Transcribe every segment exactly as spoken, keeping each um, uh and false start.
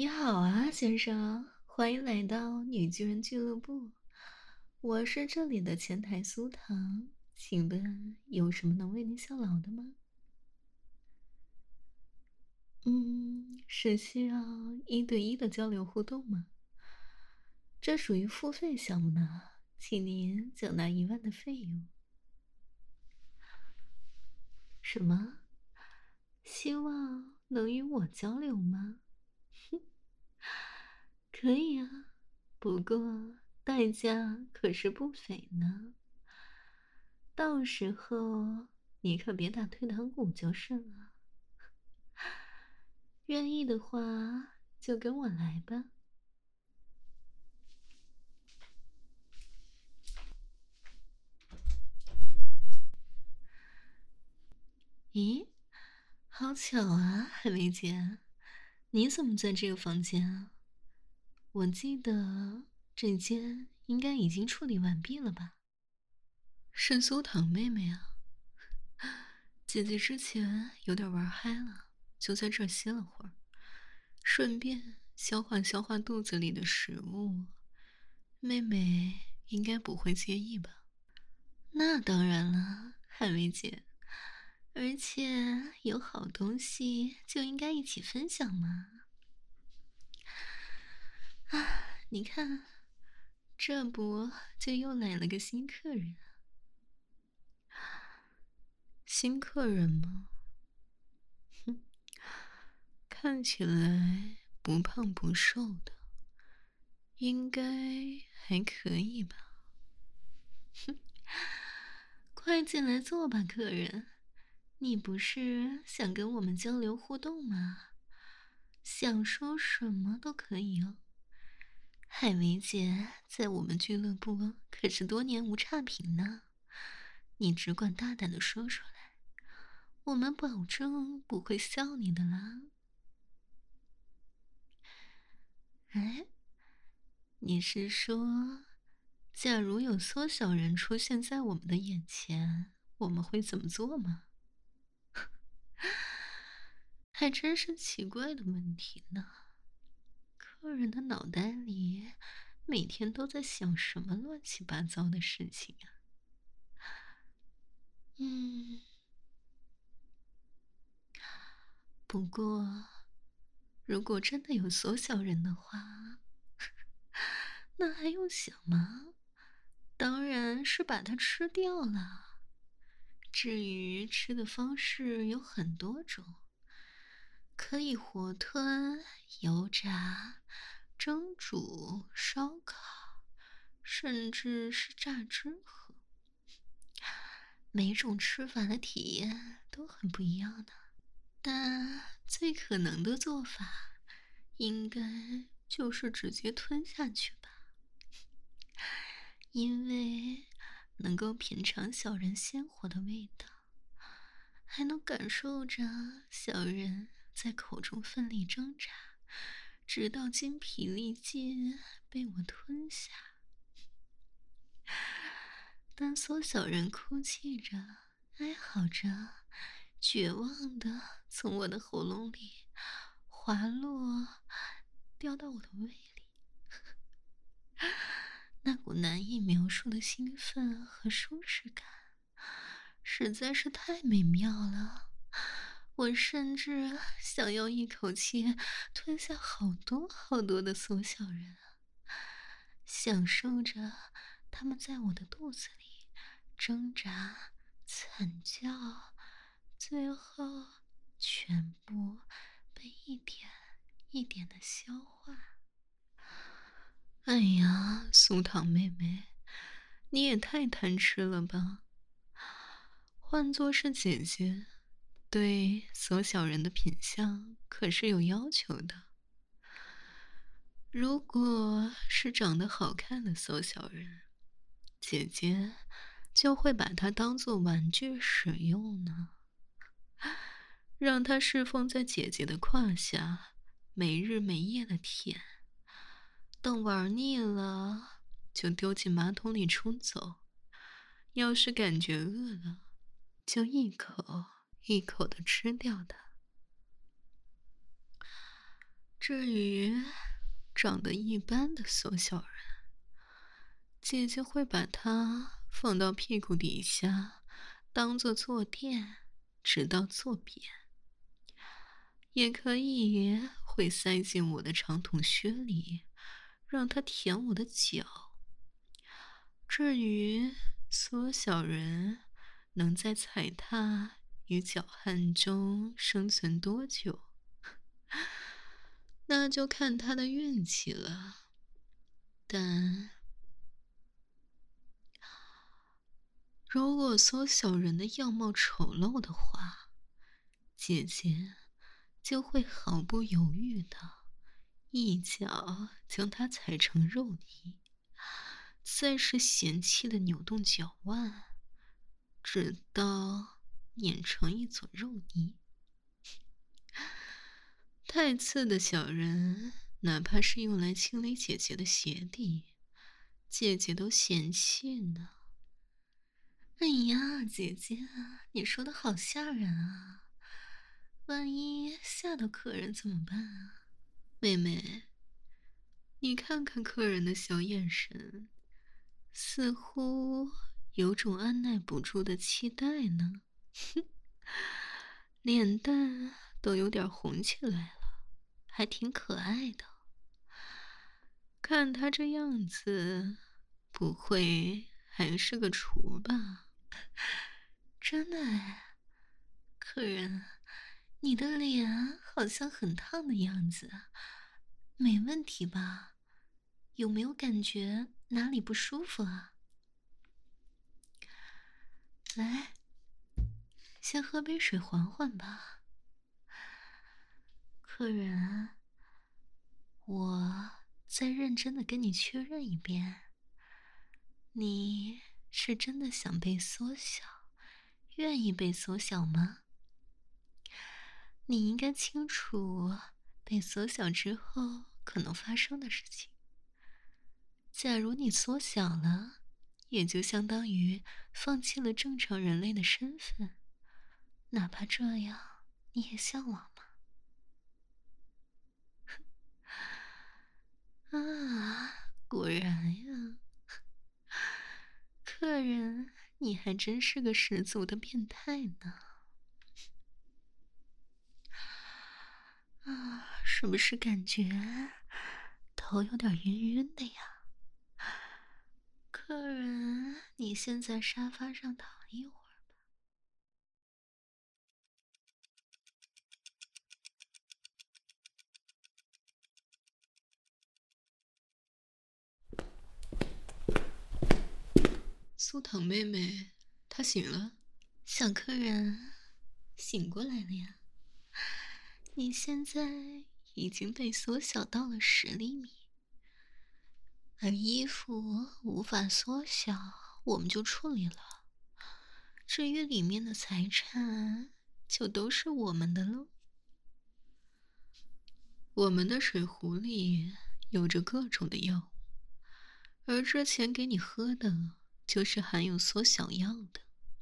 你好啊，先生，欢迎来到女巨人俱乐部。我是这里的前台苏糖，请问有什么能为您效劳的吗？嗯，是需要一对一的交流互动吗？这属于付费项目呢，请您缴纳一万的费用。什么？希望能与我交流吗？可以啊，不过代价可是不菲呢。到时候你可别打退堂鼓就是了。愿意的话，就跟我来吧。咦，好巧啊，海薇姐，你怎么在这个房间啊？我记得这间应该已经处理完毕了吧？是苏糖妹妹啊，姐姐之前有点玩嗨了，就在这儿歇了会儿，顺便消化消化肚子里的食物。妹妹应该不会介意吧？那当然了，海薇姐，而且有好东西就应该一起分享嘛。啊，你看，这不就又来了个新客人？新客人吗？哼，看起来不胖不瘦的，应该还可以吧？哼，快进来坐吧，客人。你不是想跟我们交流互动吗？想说什么都可以哦。海薇姐在我们俱乐部可是多年无差评呢，你只管大胆的说出来，我们保证不会笑你的啦。哎，你是说，假如有缩小人出现在我们的眼前，我们会怎么做吗？还真是奇怪的问题呢。客人的脑袋里每天都在想什么乱七八糟的事情啊？嗯，不过如果真的有缩小人的话，那还用想吗？当然是把它吃掉了。至于吃的方式有很多种，可以活吞、油炸、蒸煮、烧烤，甚至是榨汁喝。每种吃法的体验都很不一样的，但最可能的做法，应该就是直接吞下去吧，因为能够品尝小人鲜活的味道，还能感受着小人在口中奋力挣扎，直到精疲力尽被我吞下。当缩小人哭泣着、哀嚎着、绝望的从我的喉咙里滑落，掉到我的胃里，那股难以描述的兴奋和舒适感，实在是太美妙了。我甚至想要一口气吞下好多好多的缩小人啊，享受着他们在我的肚子里挣扎、惨叫，最后全部被一点一点的消化。哎呀，苏糖妹妹，你也太贪吃了吧！换作是姐姐，对缩小人的品相可是有要求的。如果是长得好看的缩小人，姐姐就会把它当做玩具使用呢，让它侍奉在姐姐的胯下，没日没夜的舔。等玩腻了，就丢进马桶里冲走。要是感觉饿了，就一口一口的吃掉它。 至于长得一般的缩小人，姐姐会把它放到屁股底下，当做坐垫，直到坐扁。也可以会塞进我的长筒靴里，让它舔我的脚。至于缩小人能在踩踏与脚汗中生存多久，那就看他的运气了。但如果缩小人的样貌丑陋的话，姐姐就会毫不犹豫的一脚将他踩成肉泥，再是嫌弃的扭动脚腕，直到碾成一撮肉泥。太次的小人，哪怕是用来清理姐姐的鞋底，姐姐都嫌弃呢。哎呀，姐姐，你说的好吓人啊！万一吓到客人怎么办啊？妹妹，你看看客人的小眼神，似乎有种按耐不住的期待呢。哼，脸蛋都有点红起来了，还挺可爱的。看他这样子，不会还是个厨吧？真的哎，客人，你的脸好像很烫的样子，没问题吧？有没有感觉哪里不舒服啊？来，先喝杯水缓缓吧。客人，我再认真的跟你确认一遍，你是真的想被缩小，愿意被缩小吗？你应该清楚被缩小之后可能发生的事情。假如你缩小了，也就相当于放弃了正常人类的身份，哪怕这样，你也向往吗？啊，果然呀，客人，你还真是个十足的变态呢。啊，是不是感觉头有点晕晕的呀？客人，你先在沙发上躺一会儿吧。苏糖妹妹，她醒了。小客人，醒过来了呀。你现在已经被缩小到了十厘米，而衣服无法缩小，我们就处理了。至于里面的财产，就都是我们的喽。我们的水壶里有着各种的药物，而之前给你喝的就是含有缩小药的。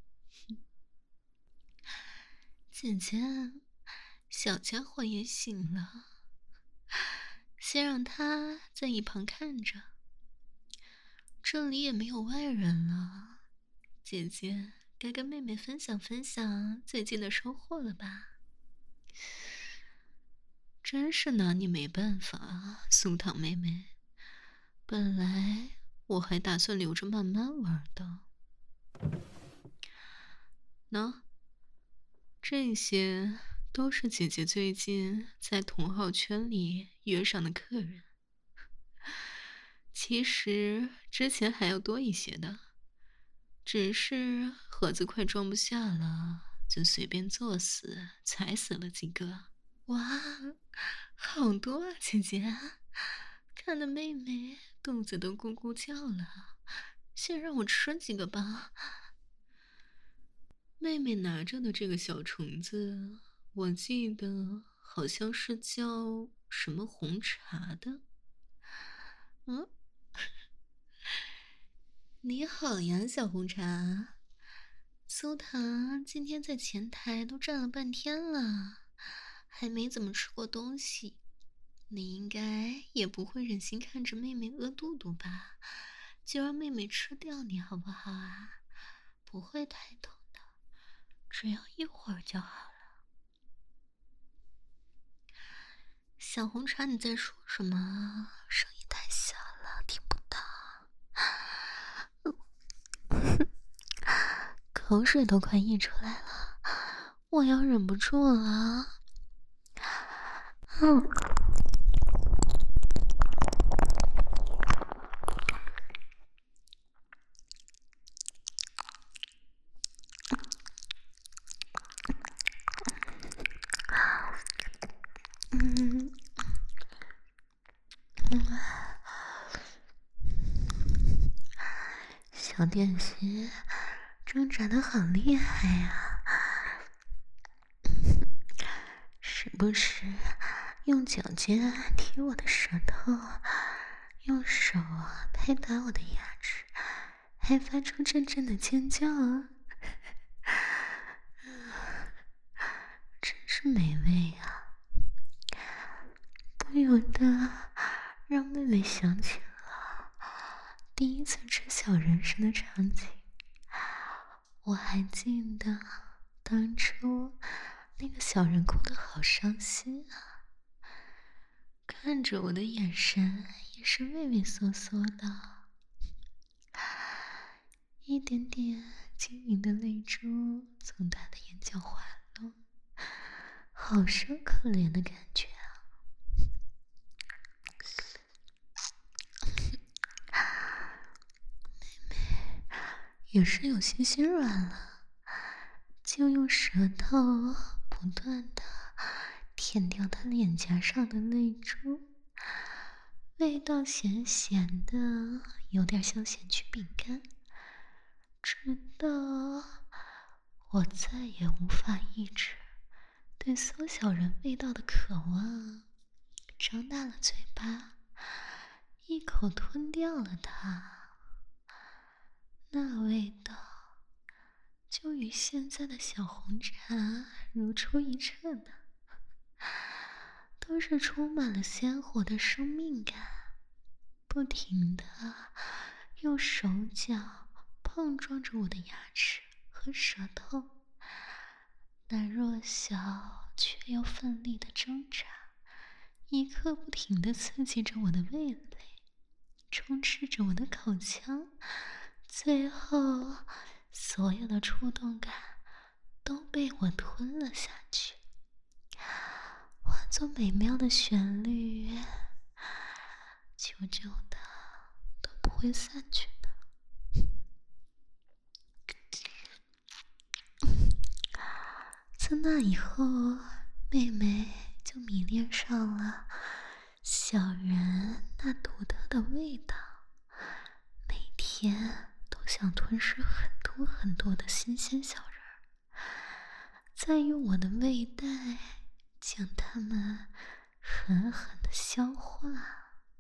姐姐，小家伙也醒了，先让他在一旁看着。这里也没有外人了，姐姐该跟妹妹分享分享最近的收获了吧？真是拿你没办法啊，苏糖妹妹。本来我还打算留着慢慢玩的。喏，这些都是姐姐最近在同好圈里约上的客人。其实之前还要多一些的，只是盒子快装不下了，就随便作死踩死了几个。哇，好多啊，姐姐，看得妹妹肚子都咕咕叫了。先让我吃几个吧。妹妹拿着的这个小虫子，我记得好像是叫什么红茶的。嗯，你好呀，小红茶。苏糖今天在前台都站了半天了，还没怎么吃过东西。 你应该也不会忍心看着妹妹饿肚肚吧？就让妹妹吃掉你好不好啊？不会太痛的，只要一会儿就好了。小红茶，你在说什么啊？声音太小了，听不到。口水都快溢出来了，我要忍不住了。嗯。嗯。嗯。小点心挣扎的好厉害呀、时不时用脚尖踢我的舌头，用手拍打我的牙齿，还发出阵阵的尖叫啊！真是美味啊！不由得让妹妹想起了第一次吃小人参的场景。我还记得当初那个小人哭得好伤心啊，看着我的眼神也是畏畏缩缩的，一点点晶莹的泪珠从他的眼角滑落，好生可怜的感觉啊！妹妹也是有些心软了，就用舌头不断的舔掉他脸颊上的泪珠，味道咸咸的，有点像咸曲饼干，直到我再也无法抑制对缩小人味道的渴望，张大了嘴巴，一口吞掉了它。那味道就与现在的小红茶如出一辙呢，都是充满了鲜活的生命感，不停的用手脚碰撞着我的牙齿和舌头，那弱小却又奋力的挣扎，一刻不停的刺激着我的味蕾，充斥着我的口腔，最后所有的触动感都被我吞了下去，化作美妙的旋律，久久的都不会散去的。自那以后，妹妹就迷恋上了小人那独特的味道，每天都想吞噬很多很多的新鲜小人儿，再用我的胃袋将它们狠狠的消化。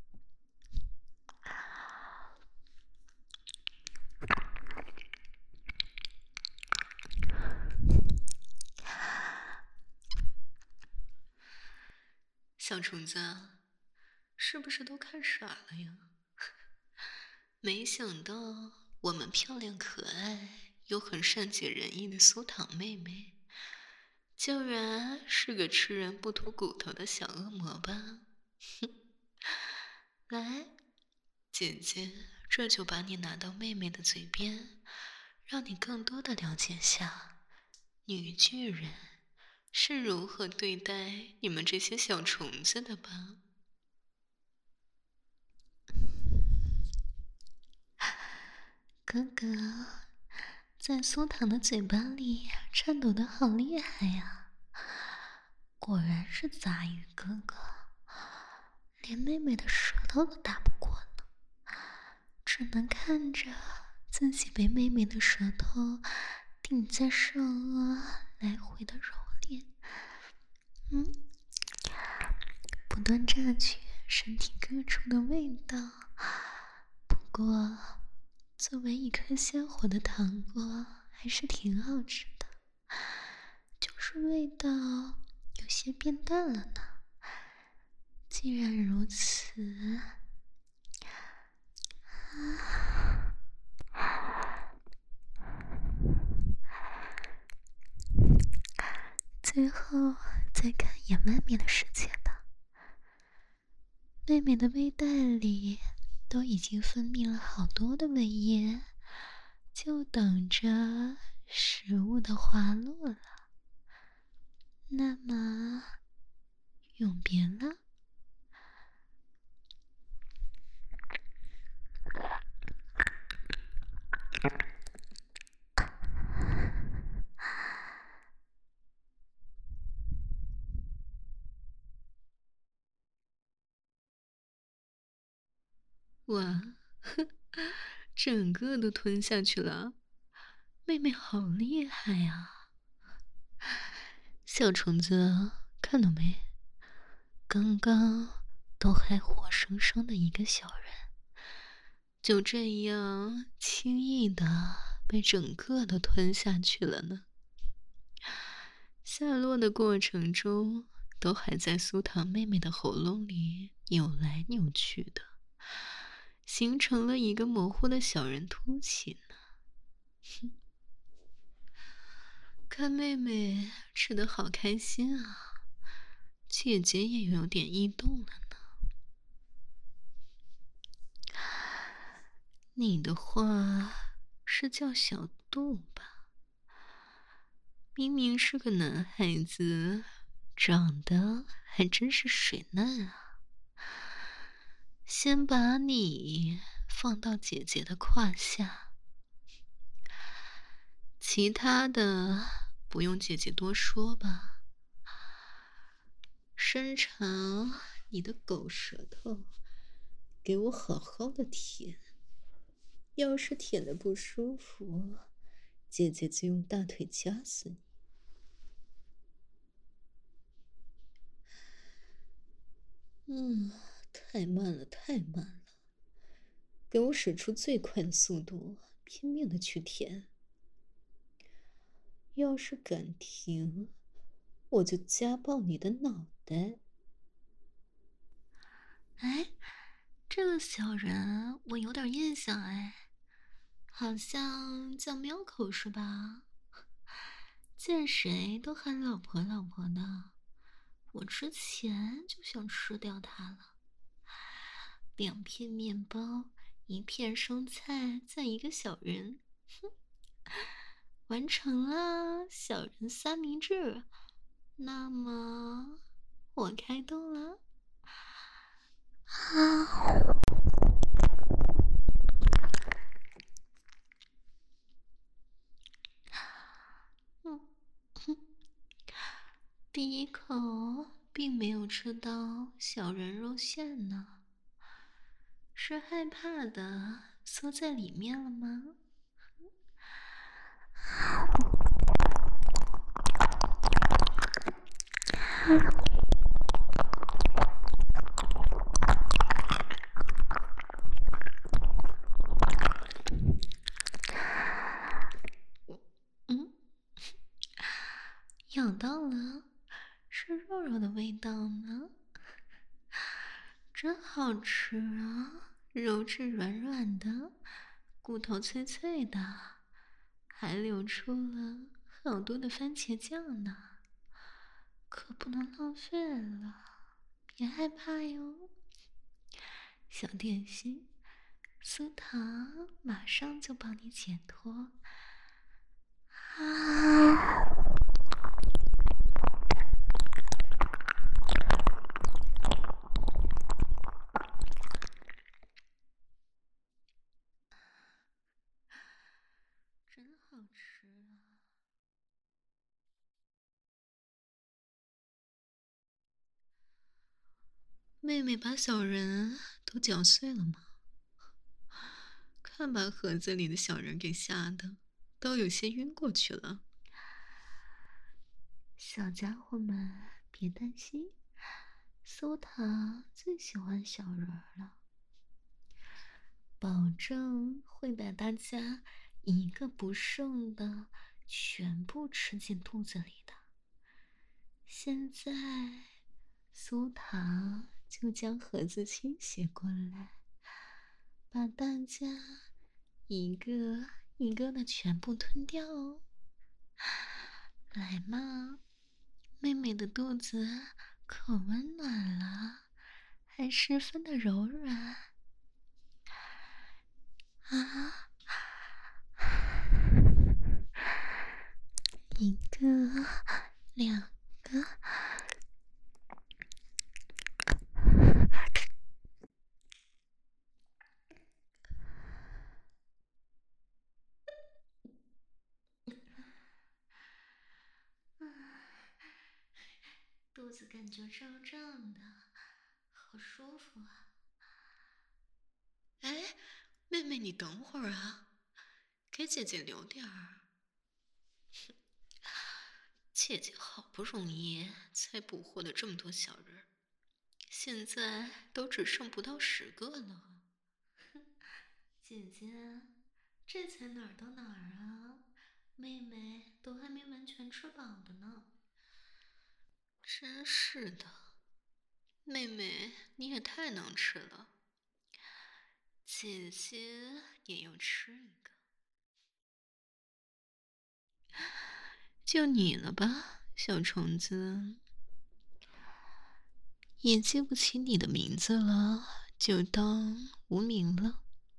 小虫子，是不是都看傻了呀？没想到我们漂亮可爱又很善解人意的苏糖妹妹，竟然是个吃人不吐骨头的小恶魔吧？来，姐姐这就把你拿到妹妹的嘴边，让你更多的了解下女巨人是如何对待你们这些小虫子的吧。哥哥在苏糖的嘴巴里颤抖的好厉害呀，果然是杂鱼哥哥，连妹妹的舌头都打不过呢，只能看着自己被妹妹的舌头顶在上颚来回的蹂躏，嗯，不断榨取身体各处的味道。不过作为一颗鲜活的糖果还是挺好吃的，就是味道有些变淡了呢。 既然如此，最后再看一眼妹妹的世界吧。妹妹的胃袋里都已经分泌了好多的胃液，就等着食物的滑落了。那么，永别了。哇，整个都吞下去了，妹妹好厉害呀！小虫子，看到没？刚刚都还活生生的一个小人，就这样轻易的被整个都吞下去了呢。下落的过程中，都还在苏糖妹妹的喉咙里扭来扭去的，形成了一个模糊的小人凸起呢。哼，看妹妹吃得好开心啊，姐姐也有点异动了呢。你的话是叫小杜吧？明明是个男孩子，长得还真是水嫩啊。先把你放到姐姐的胯下，其他的不用姐姐多说吧。伸长你的狗舌头，给我好好的舔。要是舔的不舒服，姐姐就用大腿夹死你。嗯，太慢了，太慢了！给我使出最快的速度，拼命的去舔。要是敢停，我就夹爆你的脑袋！哎，这个小人我有点印象哎，好像叫喵口是吧？见谁都喊老婆老婆的，我之前就想吃掉他了。两片面包，一片生菜，再一个小人，哼，完成了小人三明治。那么，我开动了。啊！嗯，哼，第一口并没有吃到小人肉馅呢，是害怕的缩在里面了吗？嗯，咬到了，是肉肉的味道呢，真好吃啊！肉质软软的，骨头脆脆的，还流出了好多的番茄酱呢，可不能浪费了，别害怕哟。小点心，苏糖马上就帮你解脱。啊！真好吃啊！妹妹把小人都搅碎了吗？看把盒子里的小人给吓得都有些晕过去了。小家伙们别担心，苏糖最喜欢小人了，保证会把大家一个不剩的全部吃进肚子里的。现在，苏糖就将盒子倾斜过来，把大家一个一个的全部吞掉哦。来嘛，妹妹的肚子可温暖了，还十分的柔软。啊，一个，两个，肚子感觉胀胀的，好舒服啊！哎，妹妹，你等会儿啊，给姐姐留点儿。姐姐好不容易才捕获了这么多小人儿，现在都只剩不到十个了。姐姐，这才哪儿到哪儿啊？妹妹都还没完全吃饱的呢。真是的，妹妹你也太能吃了。姐姐也要吃一个。就你了吧，小虫子。也记不起你的名字了，就当无名了。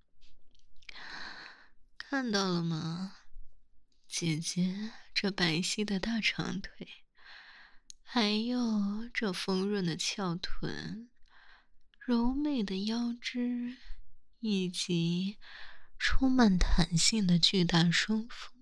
看到了吗？姐姐这白皙的大长腿，还有这丰润的翘臀，柔美的腰肢，以及充满弹性的巨大双腹。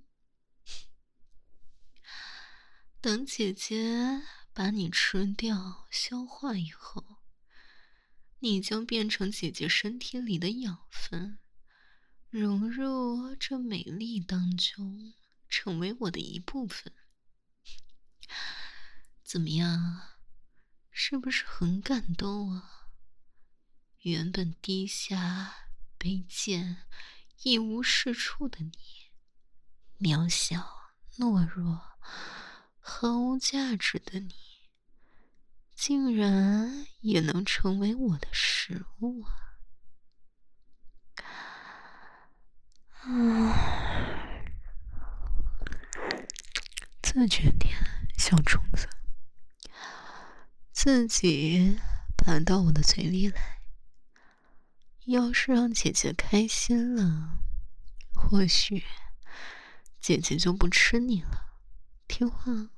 等姐姐把你吃掉、消化以后，你将变成姐姐身体里的养分，融入这美丽当中，成为我的一部分。怎么样？是不是很感动啊？原本低下、卑贱、一无是处的你，渺小、懦弱、毫无价值的你，竟然也能成为我的食物啊！嗯，自觉点，小虫子，自己爬到我的嘴里来。要是让姐姐开心了，或许姐姐就不吃你了。听话，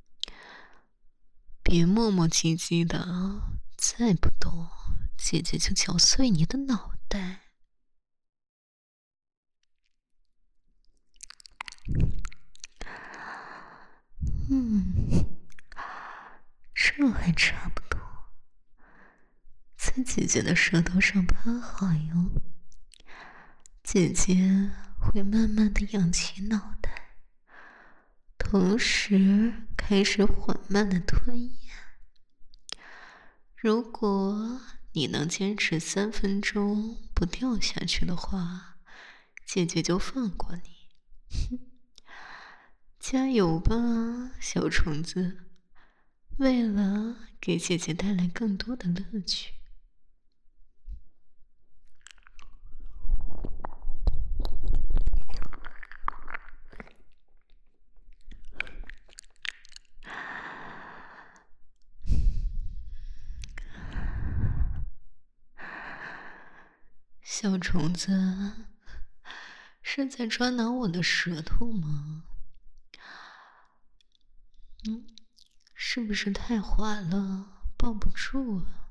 别磨磨唧唧的，再不动，姐姐就嚼碎你的脑袋。嗯，这还差不多。在姐姐的舌头上趴好哟，姐姐会慢慢的仰起脑袋，同时开始缓慢的吞咽。如果你能坚持三分钟不掉下去的话，姐姐就放过你。加油吧，小虫子！为了给姐姐带来更多的乐趣。小虫子，是在抓挠我的舌头吗？嗯，是不是太滑了，抱不住啊？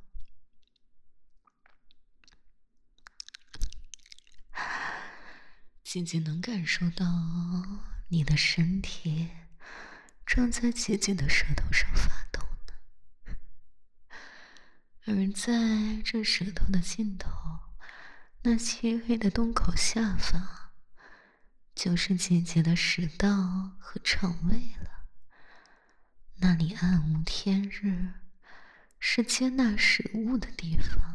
姐姐能感受到你的身体正在姐姐的舌头上发抖呢，而在这舌头的尽头，那漆黑的洞口下方，就是姐姐的食道和肠胃了。那里暗无天日，是接纳食物的地方。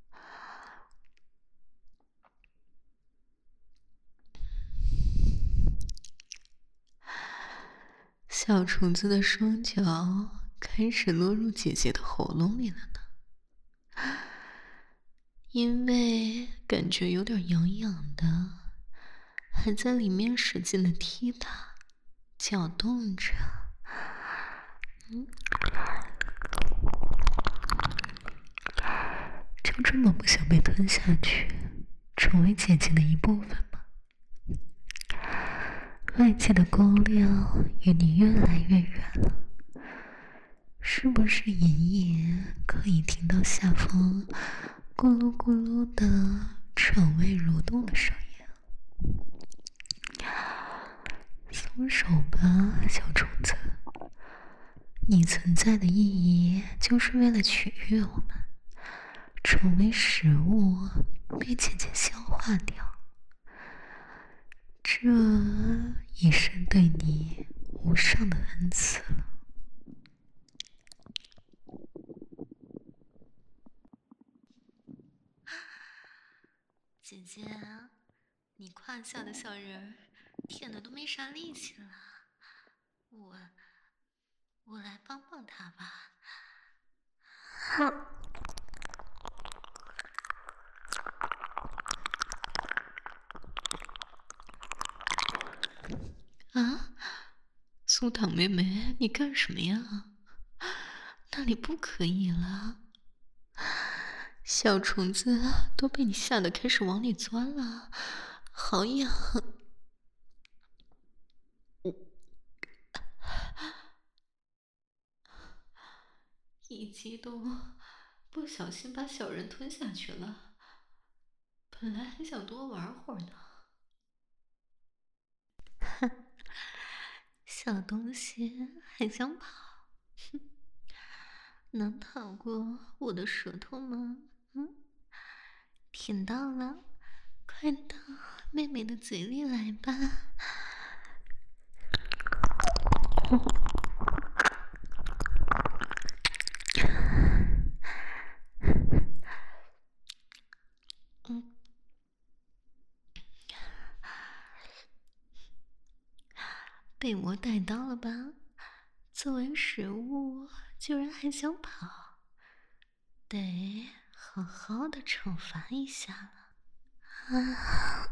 小虫子的双脚开始落入姐姐的喉咙里了呢。 因为感觉有点痒痒的，还在里面使劲的踢打、搅动着。嗯，就这么不想被吞下去，成为姐姐的一部分吗？外界的光亮与你越来越远了，是不是隐隐可以听到下方咕噜咕噜的肠胃蠕动的声音？松手吧，小虫子，你存在的意义就是为了取悦我们，成为食物被姐姐消化掉。这已是对你无上的恩赐了。姐姐，你胯下的小人儿舔的都没啥力气了，我我来帮帮他吧。啊，苏糖妹妹，你干什么呀？那里不可以了，小虫子都被你吓得开始往里钻了，好痒！一激动，不小心把小人吞下去了。本来还想多玩会儿呢。小东西还想跑，哼，能逃过我的舌头吗？嗯，舔到了，快到妹妹的嘴里来吧。嗯，被我逮到了吧？作为食物，居然还想跑，得好好的惩罚一下了。啊！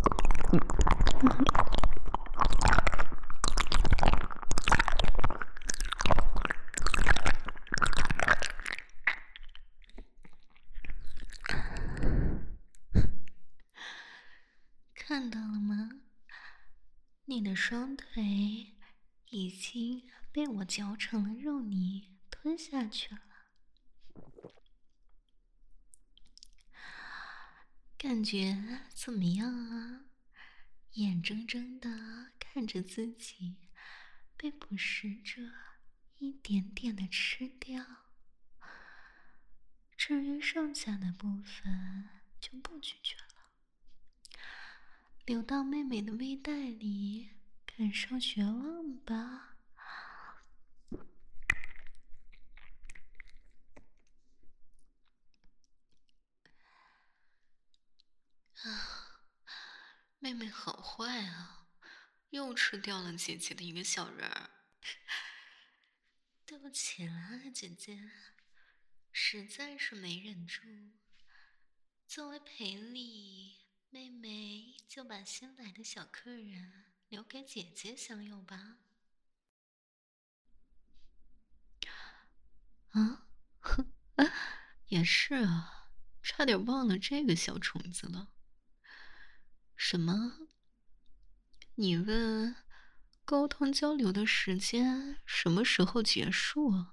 看到了吗？你的双腿已经被我嚼成了肉泥，吞下去了。感觉怎么样啊？眼睁睁的看着自己被捕食者一点点的吃掉，至于剩下的部分就不咀嚼了，流到妹妹的胃袋里，感受绝望吧。啊，妹妹好坏啊，又吃掉了姐姐的一个小人儿。对不起啦，姐姐，实在是没忍住。作为赔礼，妹妹就把新来的小客人留给姐姐享有吧。啊，哼，也是啊，差点忘了这个小虫子了。什么？你问沟通交流的时间什么时候结束啊？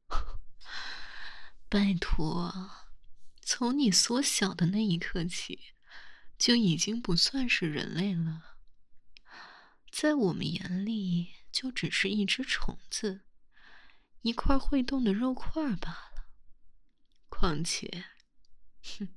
拜托，从你缩小的那一刻起，就已经不算是人类了，在我们眼里就只是一只虫子，一块会动的肉块罢了。况且，哼，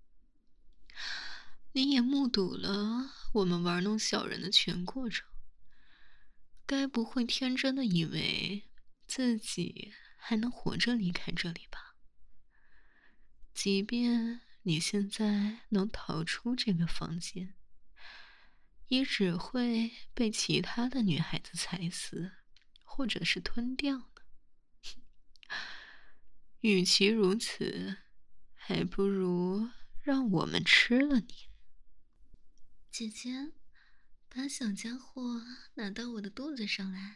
你也目睹了我们玩弄小人的全过程，该不会天真的以为自己还能活着离开这里吧？即便你现在能逃出这个房间，也只会被其他的女孩子踩死，或者是吞掉呢。与其如此，还不如让我们吃了你。姐姐，把小家伙拿到我的肚子上来。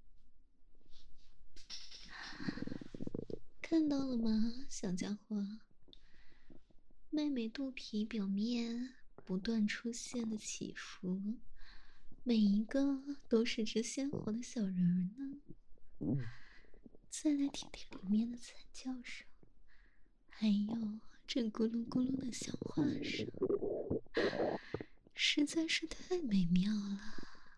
看到了吗，小家伙？妹妹肚皮表面不断出现的起伏，每一个都是只鲜活的小人儿呢。再来听听里面的惨叫声，还有这咕噜咕噜的小话声，实在是太美妙了。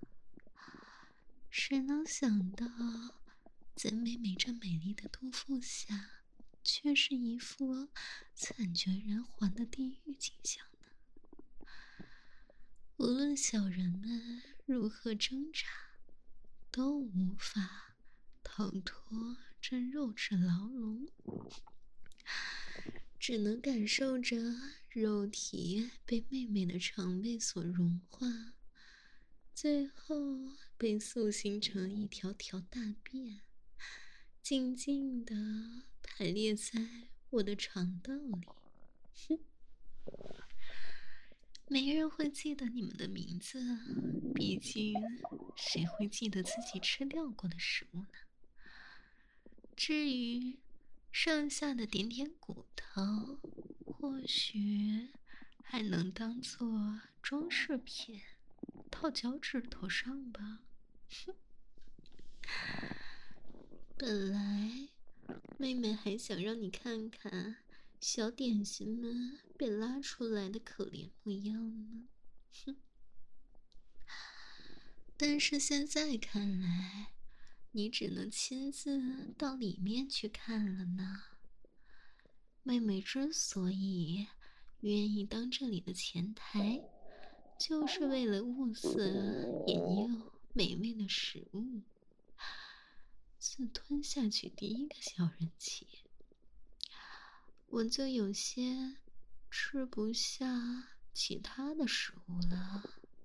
谁能想到，在妹妹这美丽的肚腹下，却是一副惨绝人寰的地狱景象呢？无论小人们如何挣扎，都无法逃脱这肉质牢笼，只能感受着肉体被妹妹的肠胃所融化，最后被塑形成一条条大便，静静地排列在我的肠道里。哼，没人会记得你们的名字，毕竟谁会记得自己吃掉过的食物呢？至于剩下的点点骨头，或许还能当做装饰品套脚趾头上吧。哼，本来妹妹还想让你看看小点心们被拉出来的可怜模样呢。哼，但是现在看来，你只能亲自到里面去看了呢。妹妹之所以愿意当这里的前台，就是为了物色引诱美味的食物。自吞下去第一个小人起，我就有些吃不下其他的食物了。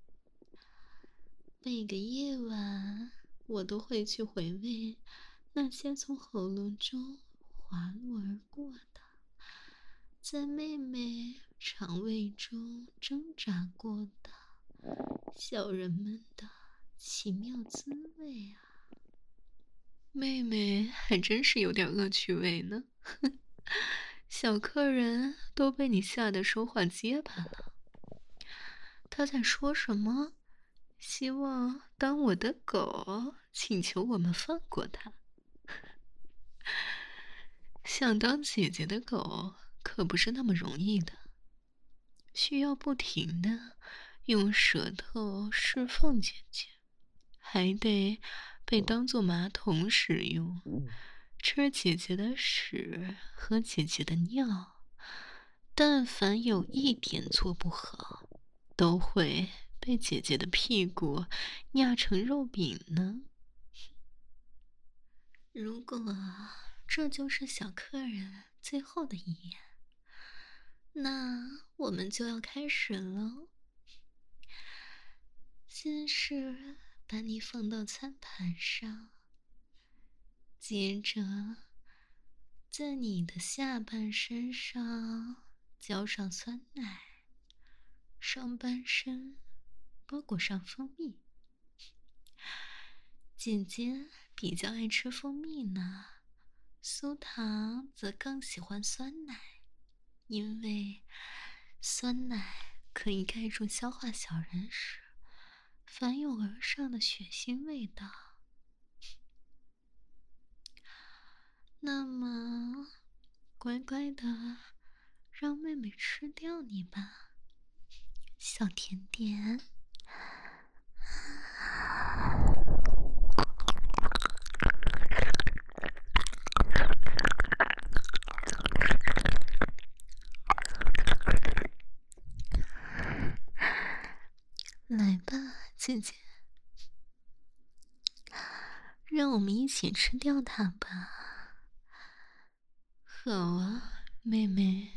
每个夜晚，我都会去回味那些从喉咙中滑落而过的，在妹妹肠胃中挣扎过的小人们的奇妙滋味啊！妹妹还真是有点恶趣味呢。小客人都被你吓得说话结巴了。他在说什么？希望当我的狗，请求我们放过他。想当姐姐的狗可不是那么容易的，需要不停的用舌头侍奉姐姐，还得被当作马桶使用，吃姐姐的屎，喝姐姐的尿，但凡有一点做不好，都会被姐姐的屁股压成肉饼呢。如果这就是小客人最后的遗言，那我们就要开始了。先是把你放到餐盘上，接着在你的下半身上浇上酸奶，上半身包裹上蜂蜜。姐姐比较爱吃蜂蜜呢，苏糖则更喜欢酸奶，因为酸奶可以盖住消化小人时反涌而上的血腥味道。那么，乖乖的让妹妹吃掉你吧，小甜点。来吧，姐姐，让我们一起吃掉它吧。好啊，妹妹。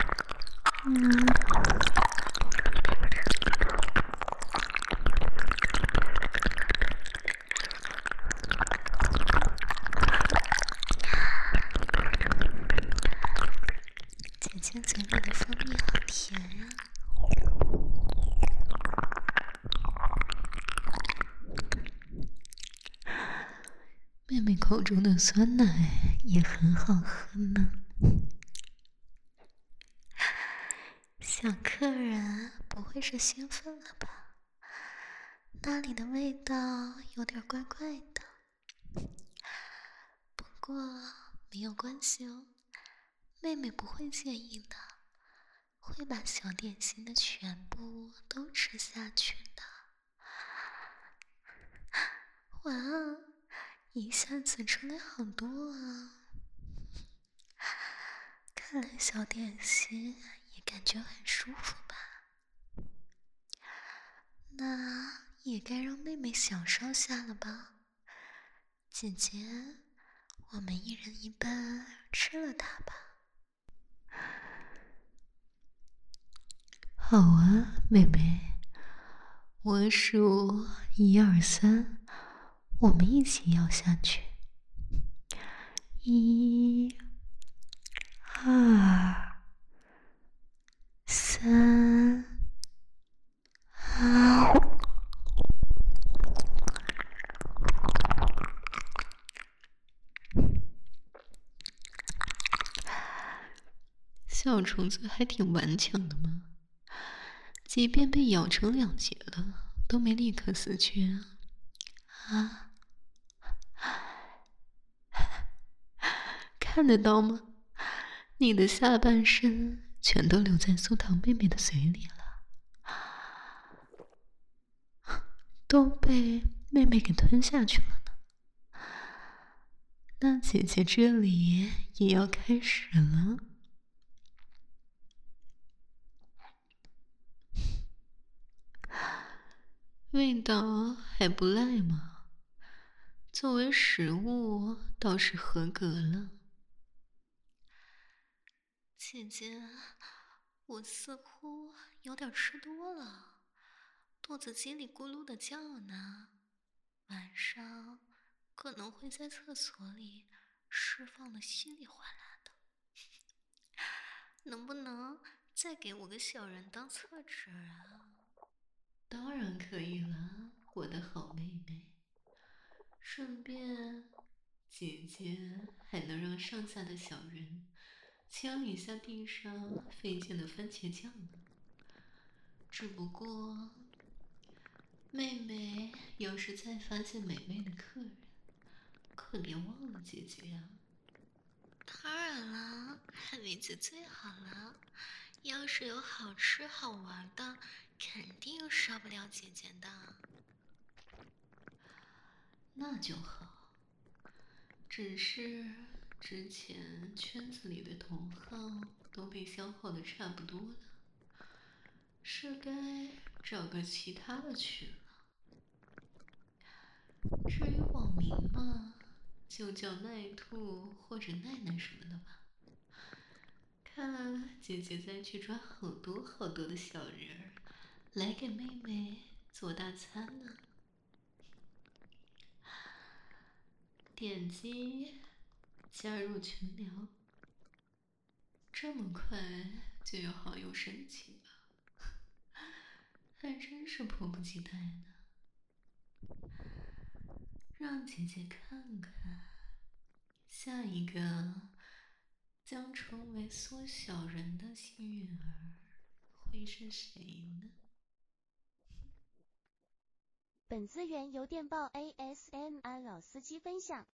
嗯。 妹妹口中的酸奶也很好喝呢。小客人不会是兴奋了吧？那里的味道有点怪怪的。不过没有关系哦，妹妹不会介意的，会把小点心的全部都吃下去的。哇，一下子吃了好多啊！看来小点心也感觉很舒服吧？那也该让妹妹享受下了吧？姐姐，我们一人一半吃了它吧。好啊，妹妹，我数一二三，我们一起咬下去。一、二、三，啊！小虫子还挺顽强的嘛，即便被咬成两截了，都没立刻死去啊！看得到吗？你的下半身全都留在苏糖妹妹的嘴里了，都被妹妹给吞下去了呢。那姐姐这里也要开始了。味道还不赖嘛，作为食物倒是合格了。姐姐，我似乎有点吃多了，肚子叽里咕噜的叫呢。晚上可能会在厕所里释放的稀里哗啦的。能不能再给我个小人当厕纸啊？当然可以了，我的好妹妹。顺便，姐姐还能让剩下的小人清理下地上飞溅的番茄酱呢。只不过，妹妹要是再发现美味的客人，可别忘了姐姐呀。当然了，妹子最好了。要是有好吃好玩的，肯定少不了姐姐的。那就好。只是之前圈子里的同好都被消耗的差不多了，是该找个其他的去了。至于网名嘛，就叫奈兔或者奈奈什么的吧。看姐姐再去抓好多好多的小人儿，来给妹妹做大餐呢。点击加入群聊，这么快就有好友申请了，还真是迫不及待呢。让姐姐看看，下一个将成为缩小人的幸运儿会是谁呢？ 本资源由电报 A S M R 老司机分享。